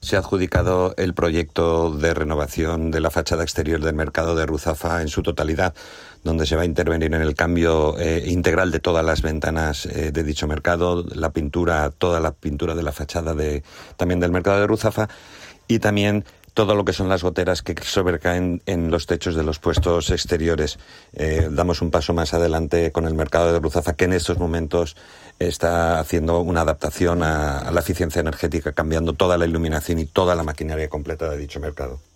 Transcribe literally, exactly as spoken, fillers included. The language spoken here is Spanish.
se ha adjudicado el proyecto de renovación de la fachada exterior del mercado de Ruzafa en su totalidad, donde se va a intervenir en el cambio eh, integral de todas las ventanas eh, de dicho mercado, la pintura, toda la pintura de la fachada de, también del mercado de Ruzafa, y también todo lo que son las goteras que sobrecaen en los techos de los puestos exteriores. Eh, damos un paso más adelante con el mercado de Ruzafa, que en estos momentos está haciendo una adaptación a, a la eficiencia energética, cambiando toda la iluminación y toda la maquinaria completa de dicho mercado.